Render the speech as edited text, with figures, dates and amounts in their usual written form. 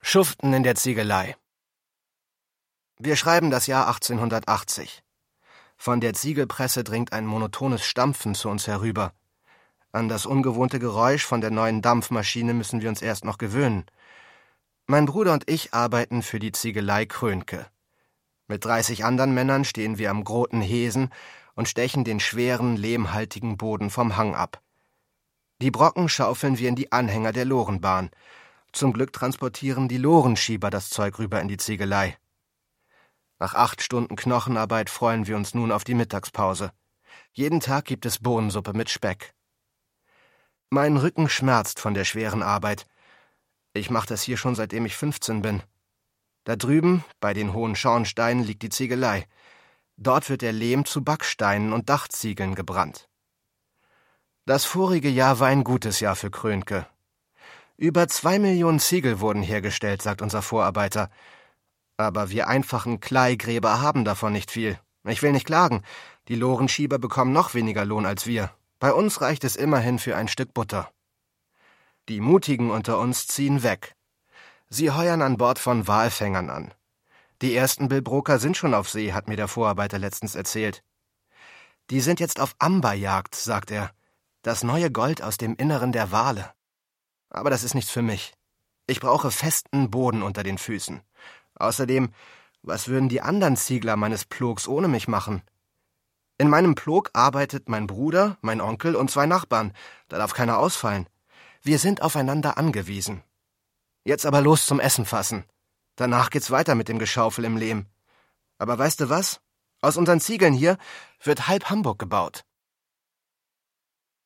Schuften in der Ziegelei. Wir schreiben das Jahr 1880. Von der Ziegelpresse dringt ein monotones Stampfen zu uns herüber. An das ungewohnte Geräusch von der neuen Dampfmaschine müssen wir uns erst noch gewöhnen. Mein Bruder und ich arbeiten für die Ziegelei Krönke. Mit 30 anderen Männern stehen wir am Groten Hesen und stechen den schweren, lehmhaltigen Boden vom Hang ab. Die Brocken schaufeln wir in die Anhänger der Lorenbahn. Zum Glück transportieren die Lorenschieber das Zeug rüber in die Ziegelei. Nach 8 Stunden Knochenarbeit freuen wir uns nun auf die Mittagspause. Jeden Tag gibt es Bohnensuppe mit Speck. Mein Rücken schmerzt von der schweren Arbeit. Ich mache das hier schon, seitdem ich 15 bin. Da drüben, bei den hohen Schornsteinen, liegt die Ziegelei. Dort wird der Lehm zu Backsteinen und Dachziegeln gebrannt. Das vorige Jahr war ein gutes Jahr für Krönke. Über 2 Millionen Ziegel wurden hergestellt, sagt unser Vorarbeiter. Aber wir einfachen Kleigräber haben davon nicht viel. Ich will nicht klagen. Die Lorenschieber bekommen noch weniger Lohn als wir. Bei uns reicht es immerhin für ein Stück Butter. Die Mutigen unter uns ziehen weg. Sie heuern an Bord von Walfängern an. Die ersten Billbroker sind schon auf See, hat mir der Vorarbeiter letztens erzählt. Die sind jetzt auf Amberjagd, sagt er. Das neue Gold aus dem Inneren der Wale. Aber das ist nichts für mich. Ich brauche festen Boden unter den Füßen. Außerdem, was würden die anderen Ziegler meines Plogs ohne mich machen? In meinem Plog arbeitet mein Bruder, mein Onkel und 2 Nachbarn. Da darf keiner ausfallen. Wir sind aufeinander angewiesen. Jetzt aber los zum Essen fassen. Danach geht's weiter mit dem Geschaufel im Lehm. Aber weißt du was? Aus unseren Ziegeln hier wird halb Hamburg gebaut.